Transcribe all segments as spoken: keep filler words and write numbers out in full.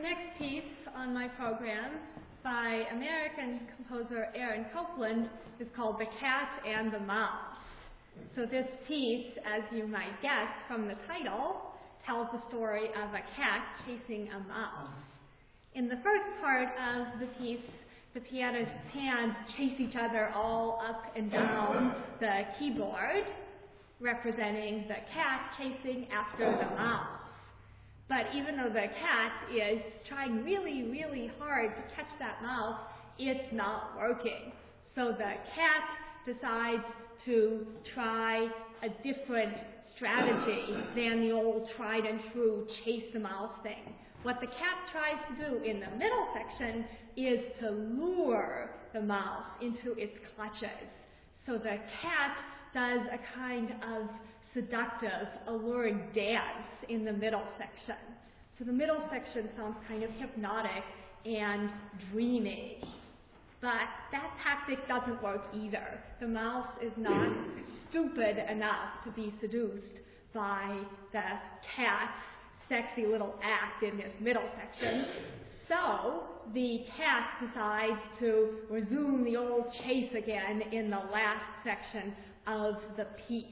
next piece on my program by American composer Aaron Copland is called The Cat and the Mouse. So this piece, as you might guess from the title, tells the story of a cat chasing a mouse. In the first part of the piece, the pianist's hands chase each other all up and down the keyboard, representing the cat chasing after the mouse. But even though the cat is trying really, really hard to catch that mouse, it's not working. So the cat decides to try a different strategy than the old tried and true chase the mouse thing. What the cat tries to do in the middle section is to lure the mouse into its clutches. So the cat does a kind of seductive, alluring dance in the middle section. So the middle section sounds kind of hypnotic and dreamy. But that tactic doesn't work either. The mouse is not stupid enough to be seduced by the cat's sexy little act in this middle section. So the cat decides to resume the old chase again in the last section of the piece.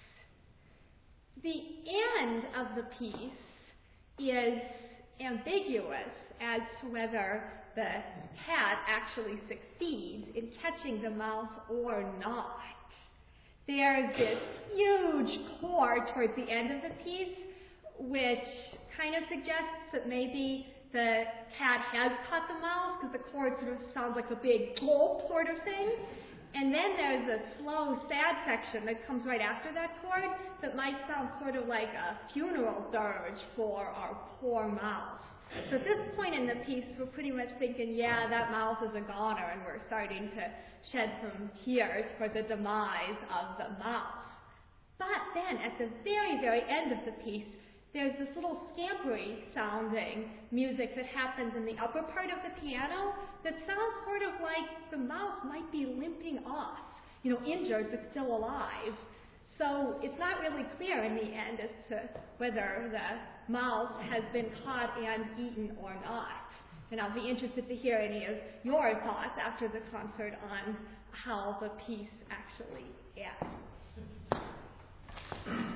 The end of the piece is ambiguous as to whether the cat actually succeeds in catching the mouse or not. There's this huge chord towards the end of the piece which kind of suggests that maybe the cat has caught the mouse because the chord sort of sounds like a big gulp sort of thing. And then there's a slow, sad section that comes right after that chord that might sound sort of like a funeral dirge for our poor mouse. So at this point in the piece, we're pretty much thinking, yeah, that mouse is a goner, and we're starting to shed some tears for the demise of the mouse. But then, at the very, very end of the piece, there's this little scampery sounding music that happens in the upper part of the piano that sounds sort of like the mouse might be limping off, you know, injured but still alive. So it's not really clear in the end as to whether the mouse has been caught and eaten or not. And I'll be interested to hear any of your thoughts after the concert on how the piece actually ends.